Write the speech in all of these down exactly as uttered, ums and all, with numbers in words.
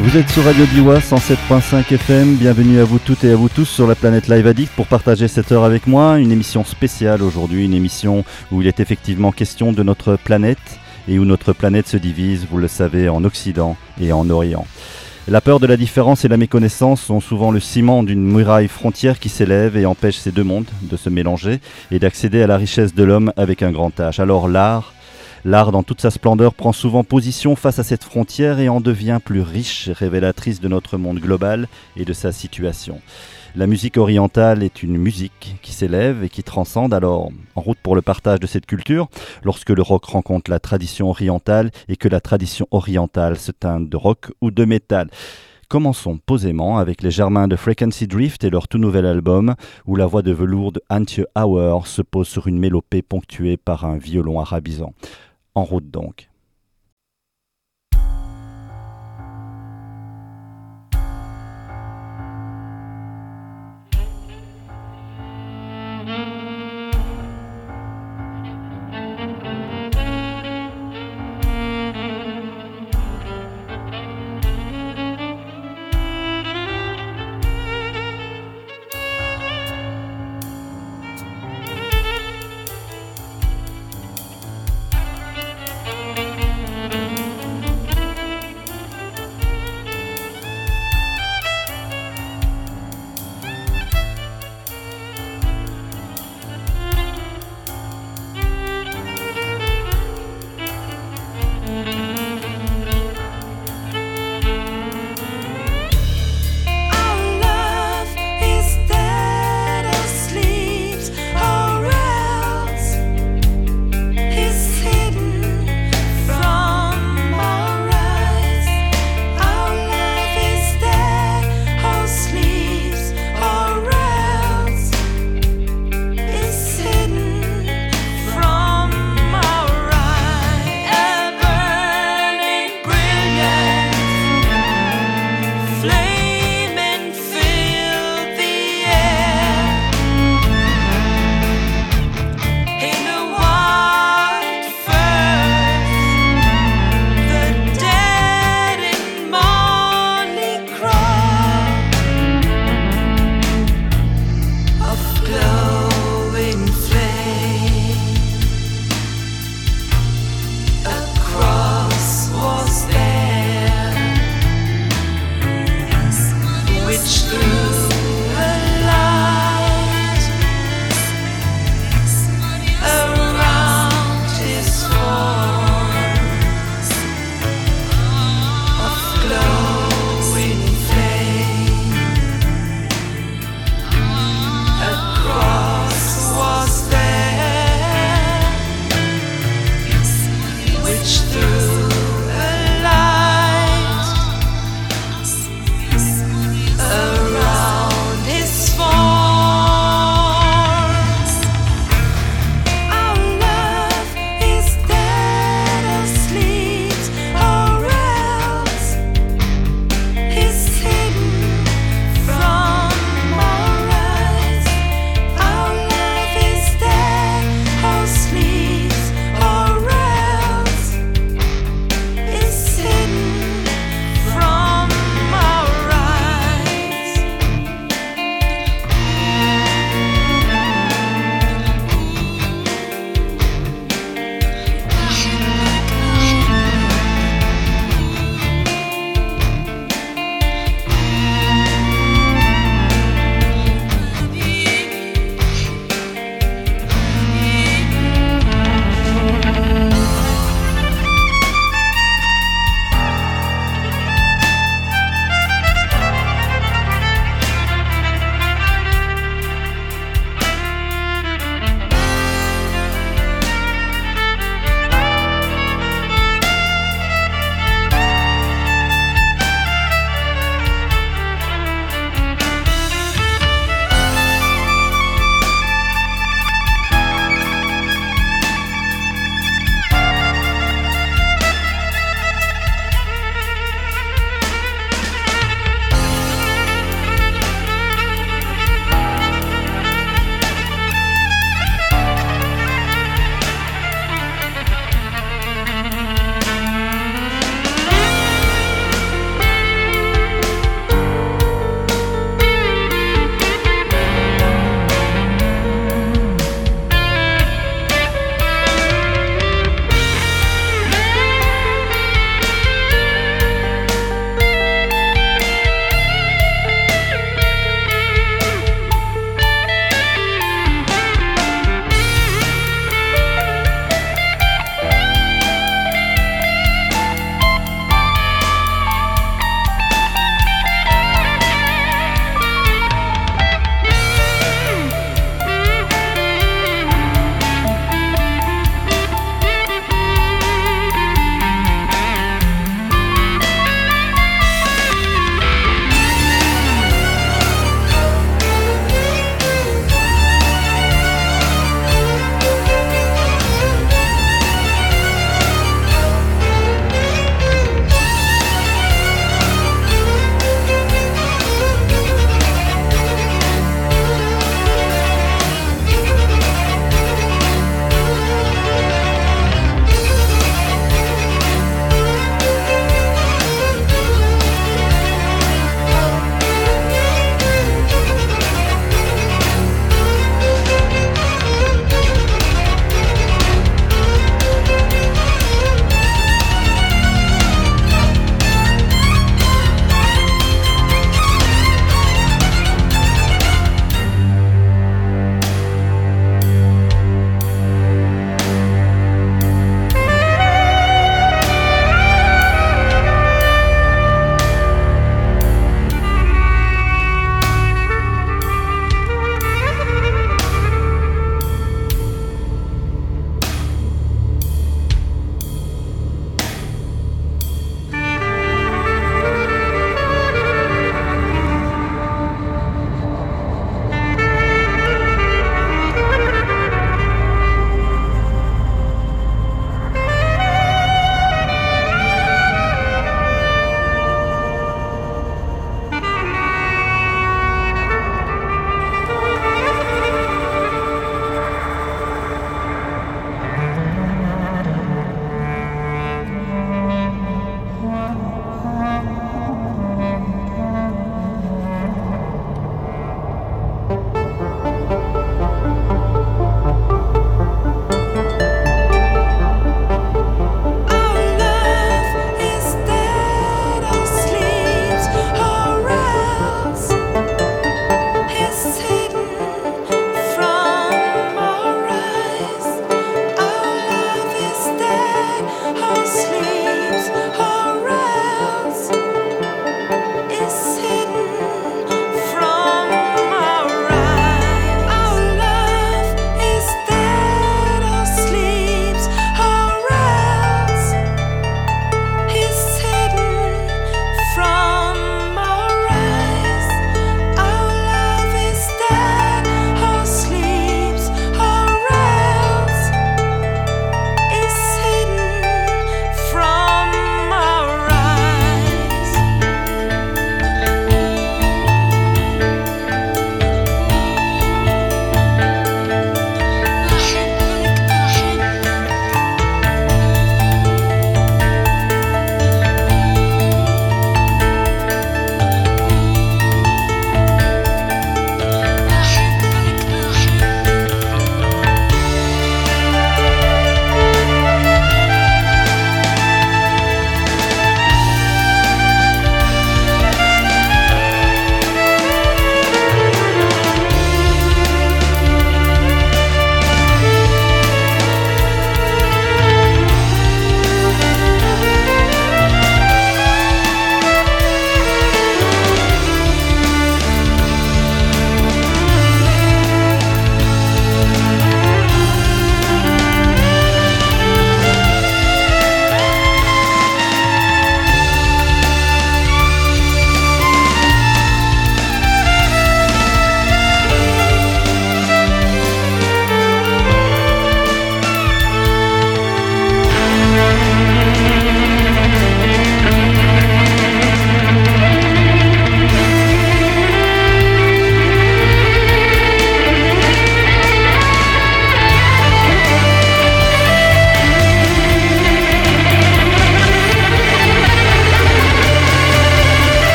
Vous êtes sur Radio Diois cent sept virgule cinq F M, bienvenue à vous toutes et à vous tous sur la planète Live Addict pour partager cette heure avec moi, une émission spéciale aujourd'hui, une émission où il est effectivement question de notre planète et où notre planète se divise, vous le savez, en Occident et en Orient. La peur de la différence et la méconnaissance sont souvent le ciment d'une muraille frontière qui s'élève et empêche ces deux mondes de se mélanger et d'accéder à la richesse de l'homme avec un grand H. Alors l'art L'art dans toute sa splendeur prend souvent position face à cette frontière et en devient plus riche, révélatrice de notre monde global et de sa situation. La musique orientale est une musique qui s'élève et qui transcende, alors en route pour le partage de cette culture, lorsque le rock rencontre la tradition orientale et que la tradition orientale se teinte de rock ou de métal. Commençons posément avec les Germains de Frequency Drift et leur tout nouvel album où la voix de velours de Antje Auer se pose sur une mélopée ponctuée par un violon arabisant. En route donc. Thank you.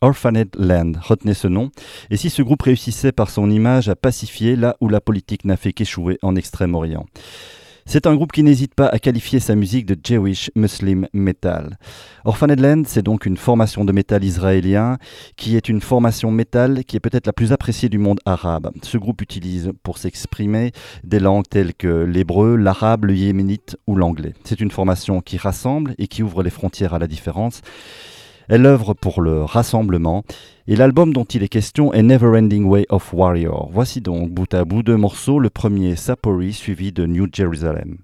Orphaned Land, retenez ce nom. Et si ce groupe réussissait par son image à pacifier là où la politique n'a fait qu'échouer en Extrême-Orient. C'est un groupe qui n'hésite pas à qualifier sa musique de Jewish Muslim Metal. Orphaned Land, c'est donc une formation de métal israélien qui est une formation métal qui est peut-être la plus appréciée du monde arabe. Ce groupe utilise pour s'exprimer des langues telles que l'hébreu, l'arabe, le yéménite ou l'anglais. C'est une formation qui rassemble et qui ouvre les frontières à la différence. Elle œuvre pour le rassemblement et l'album dont il est question est Neverending Way of Warrior. Voici donc bout à bout deux morceaux, le premier Sapori suivi de New Jerusalem.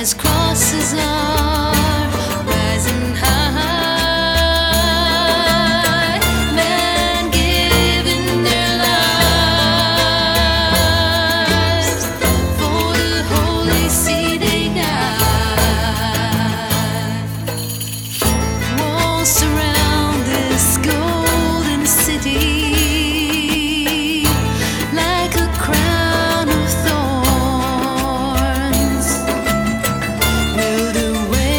as crosses are rising high, men giving their lives for the holy see they died. Walls surround this golden city like a crown of thorns. Will the way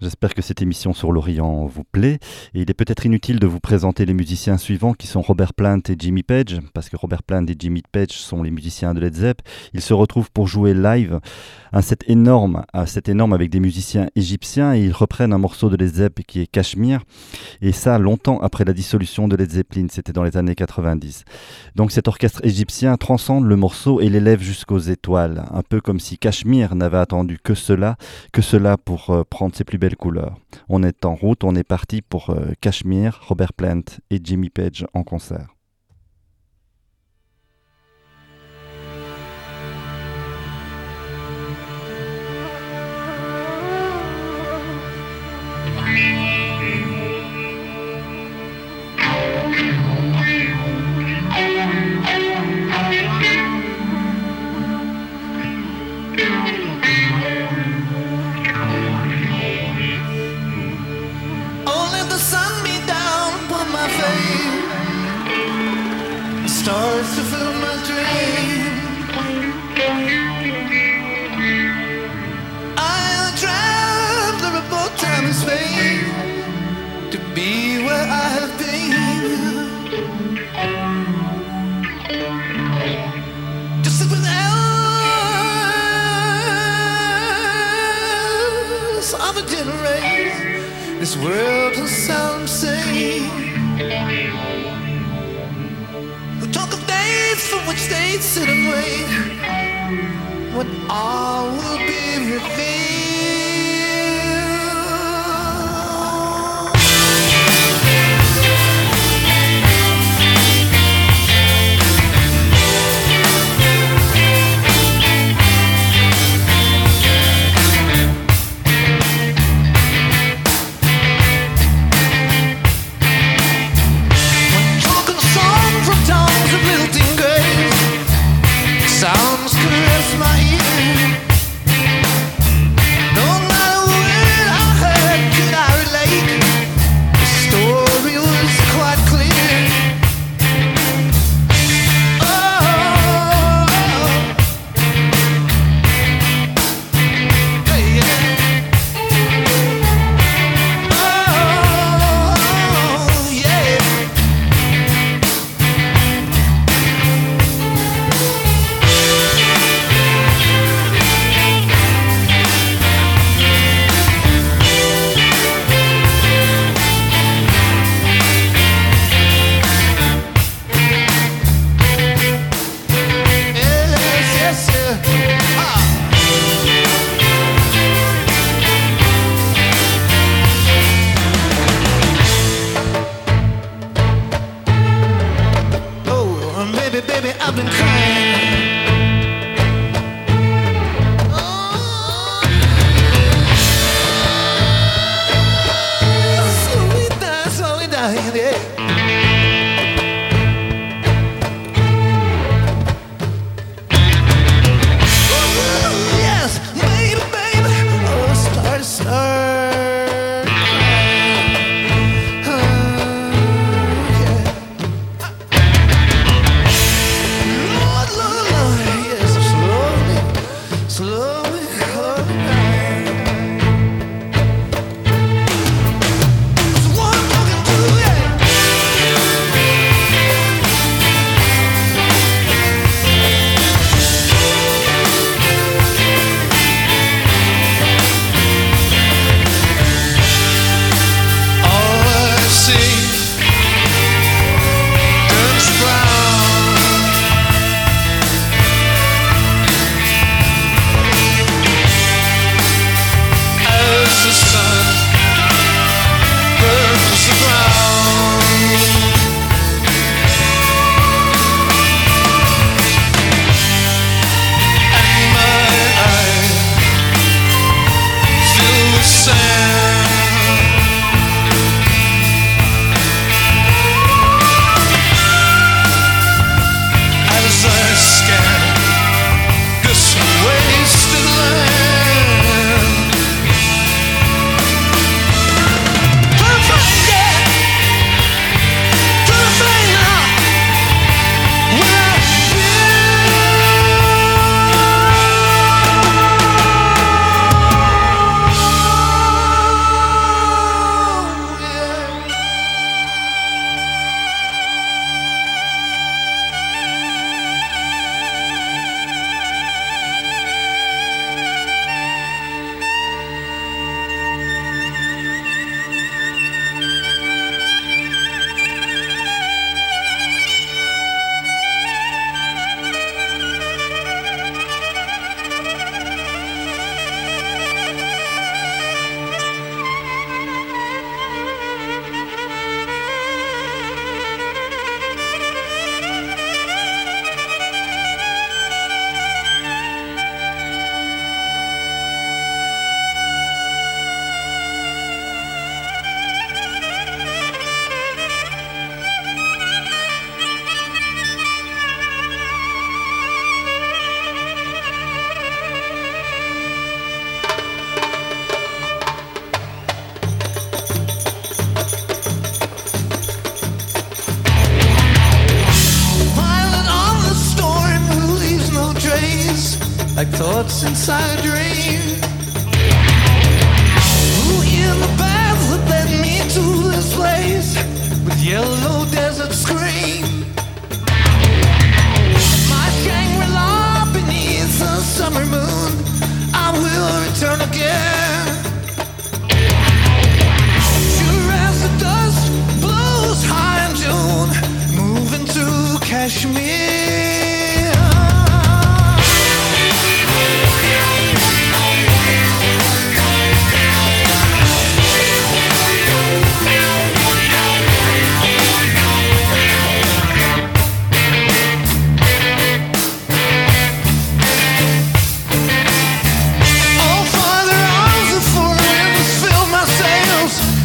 J'espère que cette émission sur l'Orient vous plaît. Et il est peut-être inutile de vous présenter les musiciens suivants qui sont Robert Plant et Jimmy Page, parce que Robert Plant et Jimmy Page sont les musiciens de Led Zepp. Ils se retrouvent pour jouer live un set énorme, un set énorme avec des musiciens égyptiens, et ils reprennent un morceau de Led Zepp qui est Cashmere, et ça longtemps après la dissolution de Led Zeppelin, c'était dans les années quatre-vingt-dix. Donc cet orchestre égyptien transcende le morceau et l'élève jusqu'aux étoiles, un peu comme si Cashmere n'avait attendu que cela, que cela pour euh, prendre ses plus belles couleurs. On est en route, on est parti pour euh, Cashmere, Robert Plant et Jimmy Page en concert. Stars to fill my dream. I'll travel about time and space to be where I have been. To sit with else of a generation. This world will sound sane. Talk of days for which they sit and wait. What all will be revealed. Sounds caress my ear. walks inside a dream. Who in the path that led me to this place with yellow desert scream? My Shangri-La beneath the summer moon, I will return again. Sure as the dust blows high in June, moving to Kashmir.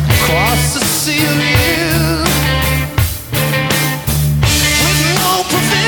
Across the sea of you, with no provision.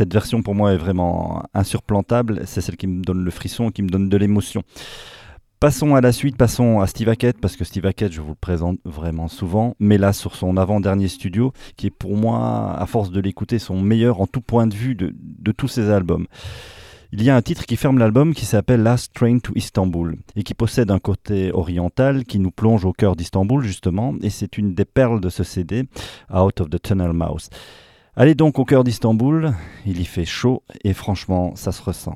cette version pour moi est vraiment insurplantable. C'est celle qui me donne le frisson, qui me donne de l'émotion. Passons à la suite, passons à Steve Hackett, parce que Steve Hackett, je vous le présente vraiment souvent, mais là sur son avant-dernier studio, qui est pour moi, à force de l'écouter, son meilleur en tout point de vue de, de tous ses albums. Il y a un titre qui ferme l'album qui s'appelle Last Train to Istanbul et qui possède un côté oriental qui nous plonge au cœur d'Istanbul justement, et c'est une des perles de ce C D, Out of the Tunnel Mouse. Allez donc au cœur d'Istanbul, il y fait chaud et franchement ça se ressent.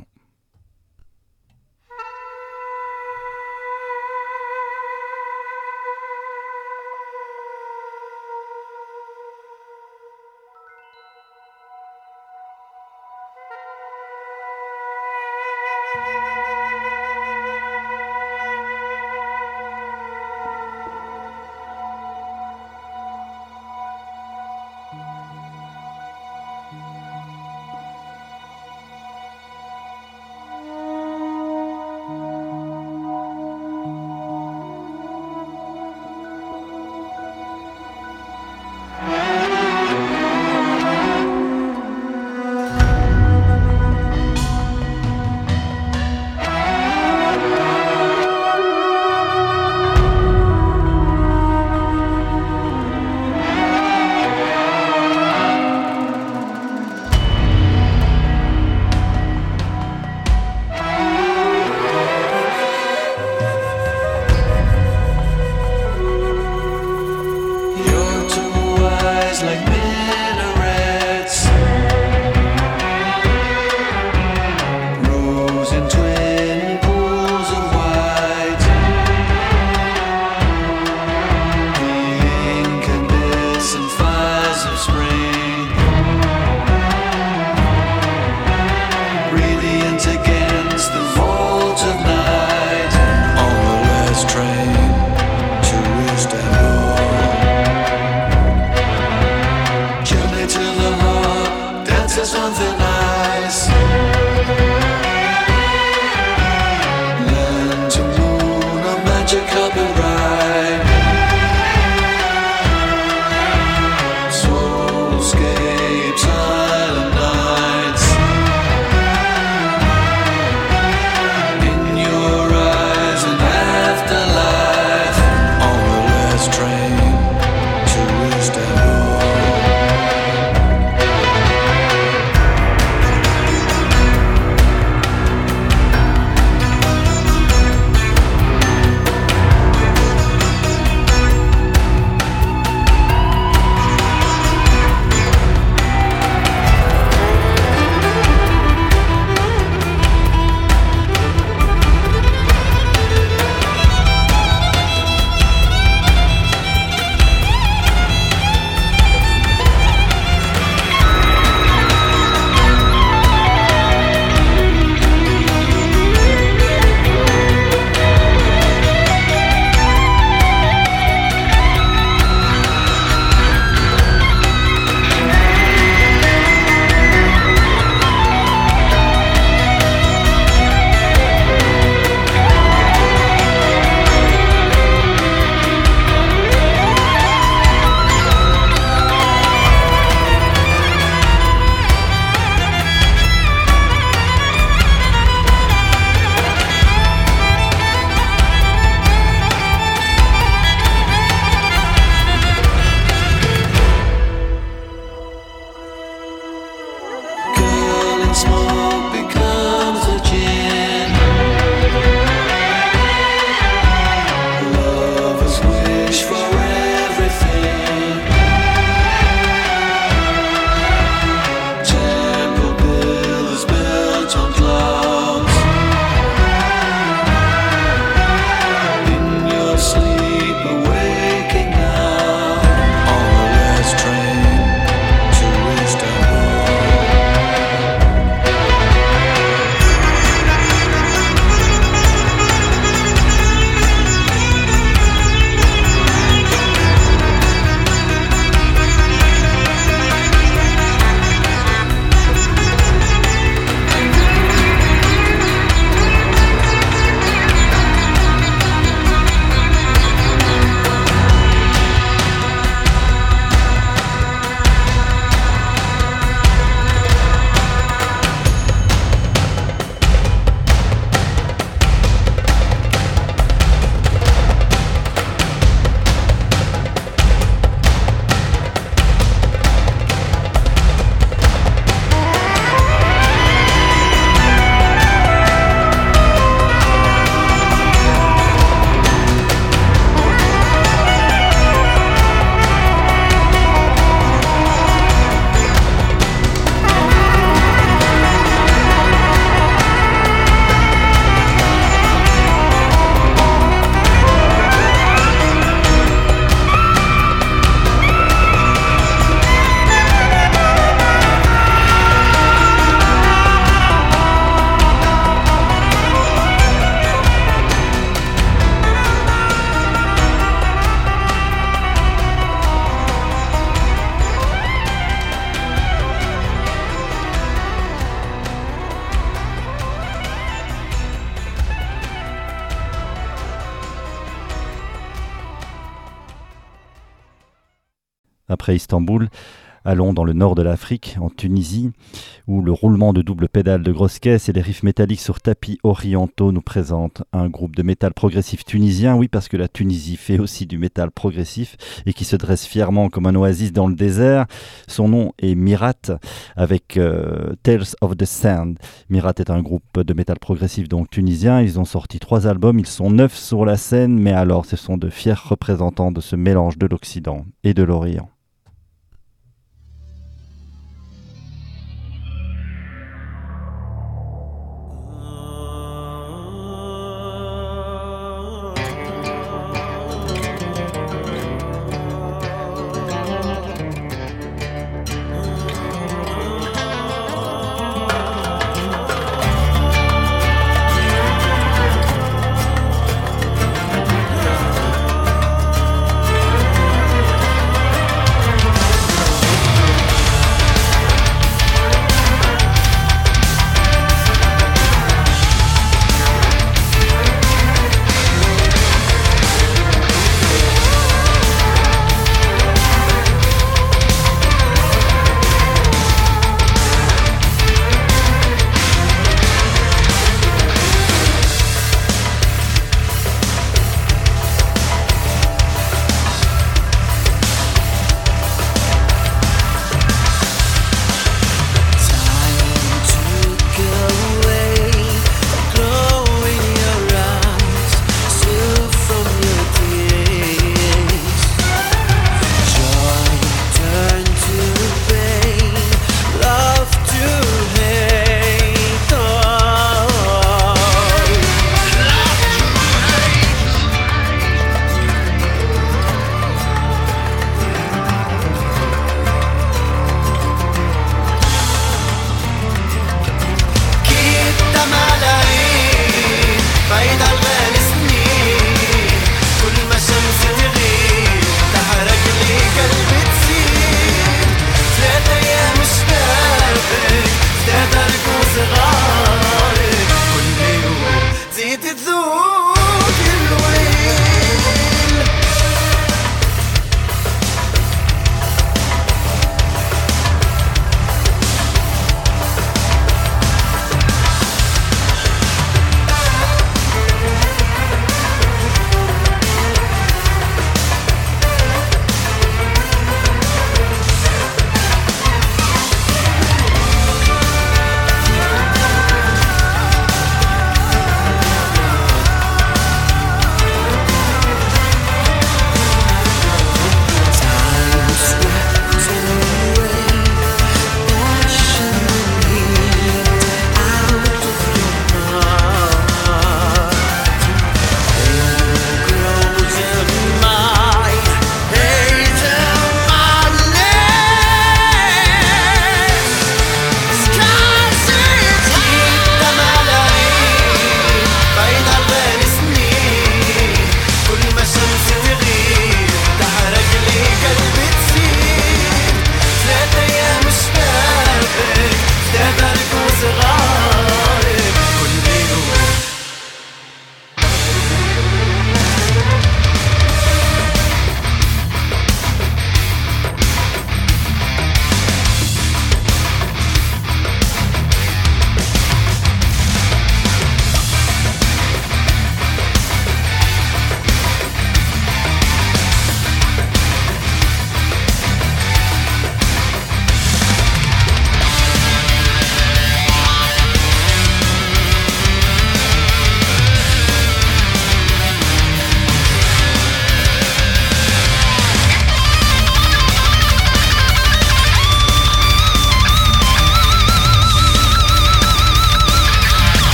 Train to Istanbul. Après Istanbul, allons dans le nord de l'Afrique, en Tunisie, où le roulement de double pédale de grosse caisse et les riffs métalliques sur tapis orientaux nous présentent un groupe de métal progressif tunisien, oui parce que la Tunisie fait aussi du métal progressif et qui se dresse fièrement comme un oasis dans le désert. Son nom est Mirat avec euh, Tales of the Sand. Mirat est un groupe de métal progressif donc tunisien, ils ont sorti trois albums, ils sont neufs sur la scène, mais alors ce sont de fiers représentants de ce mélange de l'Occident et de l'Orient. Thank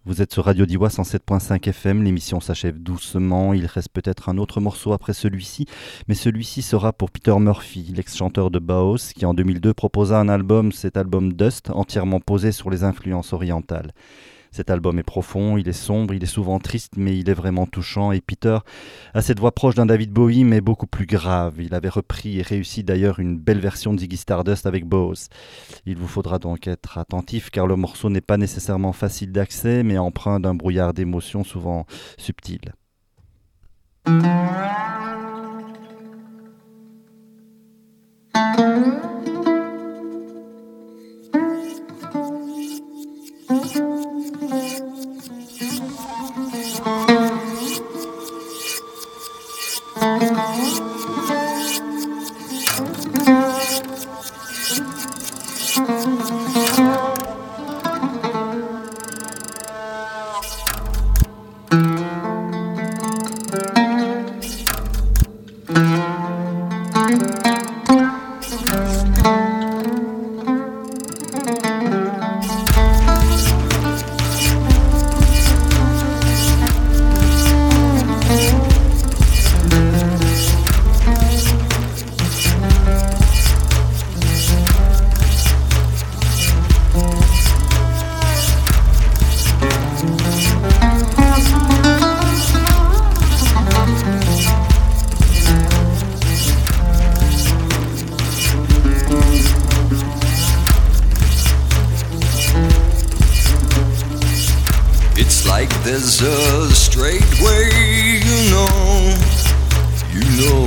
Vous êtes sur Radio Diois cent sept point cinq F M, l'émission s'achève doucement, il reste peut-être un autre morceau après celui-ci, mais celui-ci sera pour Peter Murphy, l'ex-chanteur de Bauhaus, qui en deux mille deux proposa un album, cet album Dust, entièrement posé sur les influences orientales. Cet album est profond, il est sombre, il est souvent triste, mais il est vraiment touchant. Et Peter a cette voix proche d'un David Bowie, mais beaucoup plus grave. Il avait repris et réussi d'ailleurs une belle version de Ziggy Stardust avec Bose. Il vous faudra donc être attentif, car le morceau n'est pas nécessairement facile d'accès, mais empreint d'un brouillard d'émotions souvent subtil. There's a straight way, you know, you know.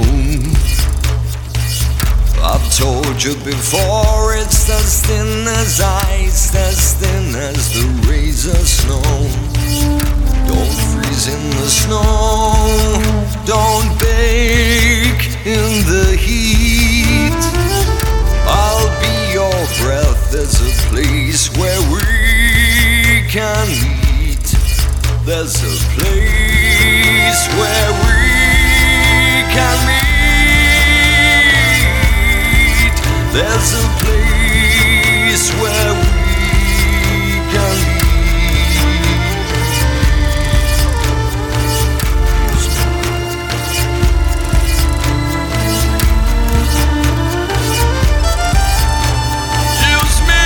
I've told you before, it's as thin as ice, as thin as the razor snow. Don't freeze in the snow, don't bake in the heat. I'll be your breath, there's a place where we can meet. There's a place where we can meet. There's a place where we can meet. Use me.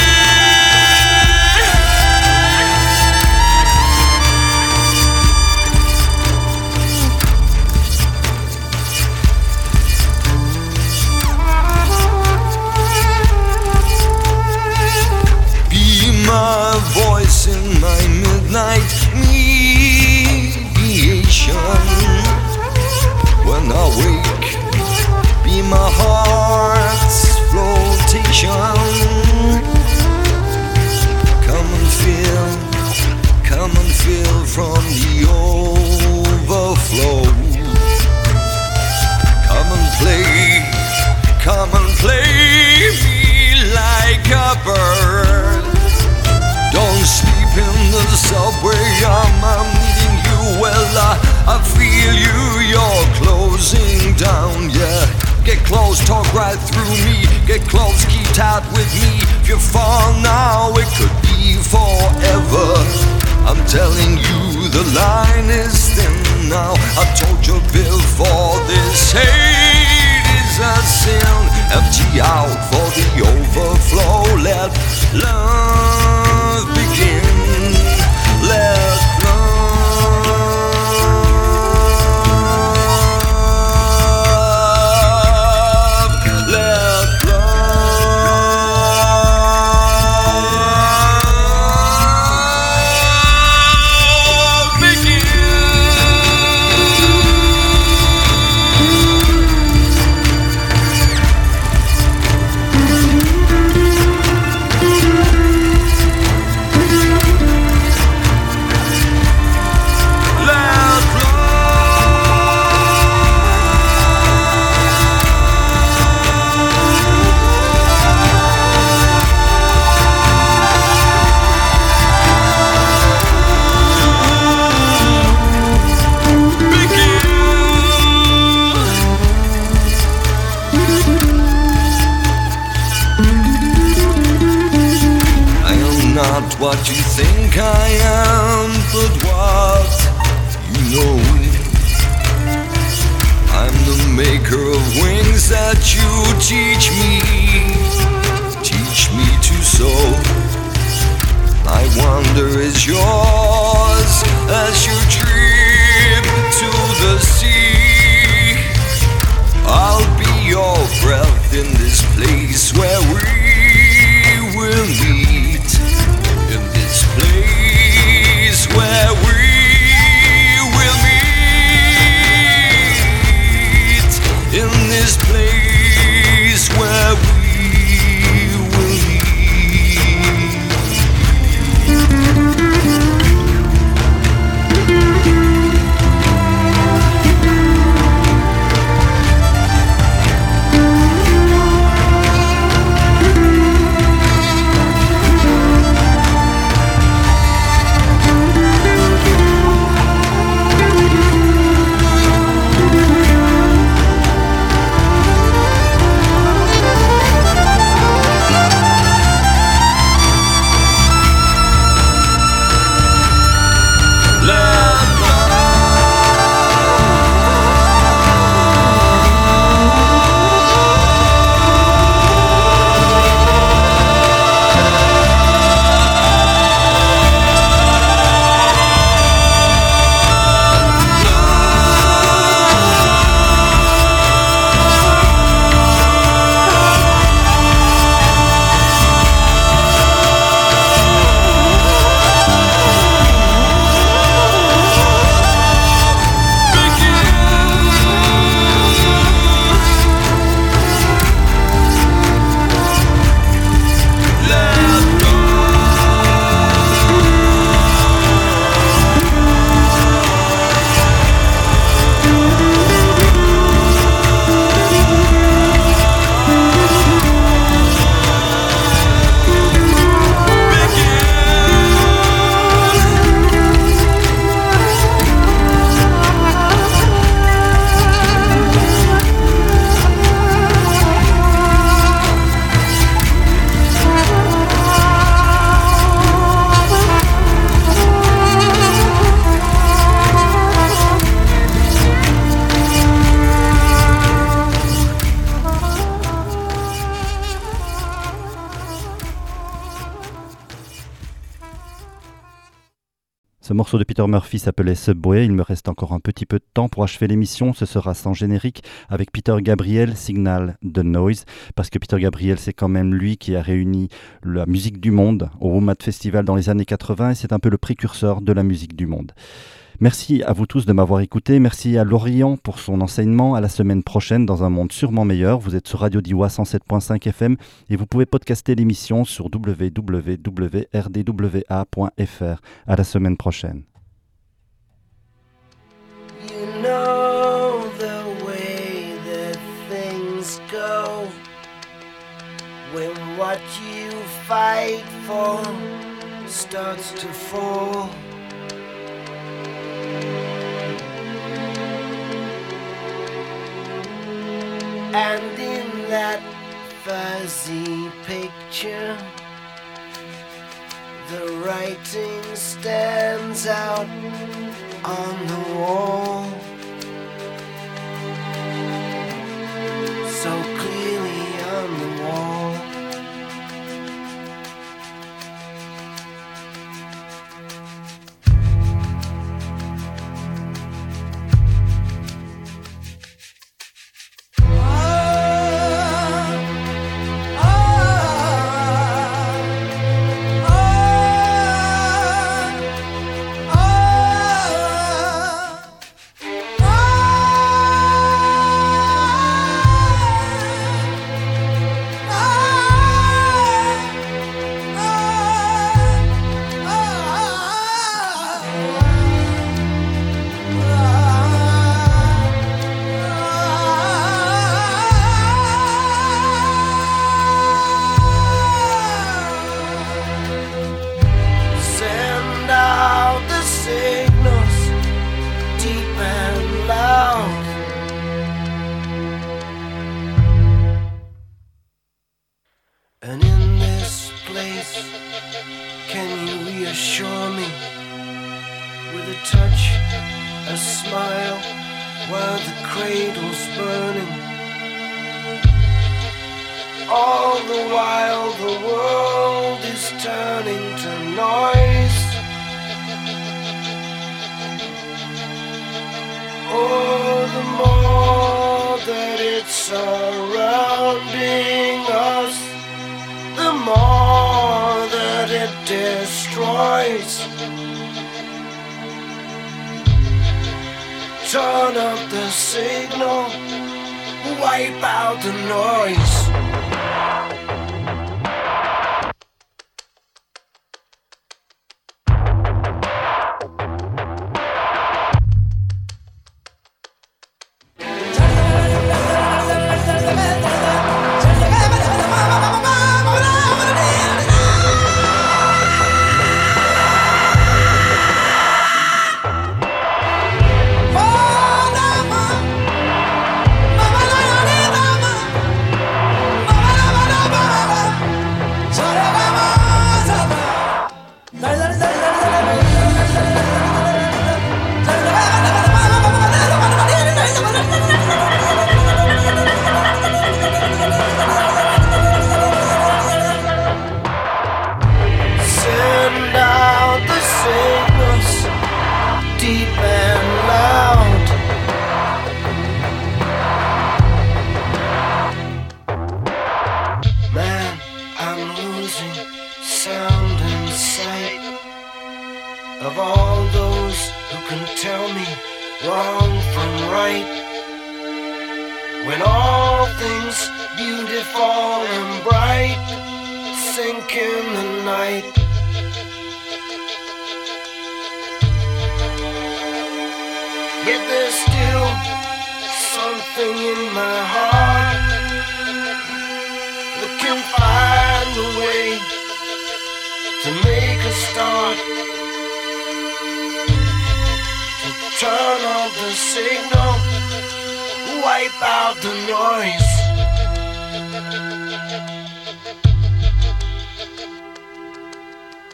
My voice in my midnight mediation. When I wake, be my heart's flotation. Come and feel, come and feel from the overflow. Come and play, come and play me like a bird. Don't sleep in the subway, I'm, I'm needing you. Well, I, I feel you, you're closing down, yeah. Get close, talk right through me. Get close, keep tight with me. If you fall now, it could be forever. I'm telling you, the line is thin now. I told you before, this hate is a sin. Empty out for the overflow. Let love begin. Let love, let love begin. what you think I am, but what you know. I'm the maker of wings that you teach me, teach me to soar. My wonder is yours as you trip to the sea. I'll be your breath in this place where we will meet. In this place where we will meet. In this place where we will meet. Ce morceau de Peter Murphy s'appelait Subway. Il me reste encore un petit peu de temps pour achever l'émission. Ce sera sans générique avec Peter Gabriel, Signal the Noise. Parce que Peter Gabriel, c'est quand même lui qui a réuni la musique du monde au Womat Festival dans les années quatre-vingts. Et c'est un peu le précurseur de la musique du monde. Merci à vous tous de m'avoir écouté. Merci à Lorient pour son enseignement. À la semaine prochaine dans un monde sûrement meilleur. Vous êtes sur Radio Diois cent sept point cinq F M et vous pouvez podcaster l'émission sur w w w point r d w a point f r. À la semaine prochaine. You know the way that things go when what you fight for starts to fall. And in that fuzzy picture, the writing stands out on the wall so clearly on the wall. reassure me with a touch, a smile, while the cradle's burning. All the while the world is turning to noise. Oh, the more that it's surrounding us, the more that it destroys. Turn up the signal, wipe out the noise. Send out the signals, deep and loud. Man, I'm losing sound and sight of all those who can tell me wrong from right. When all things beautiful and bright sink in the night. Yet there's still something in my heart that can find a way to make a start, to turn off the signal, wipe out the noise.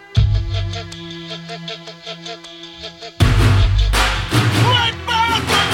Wipe out the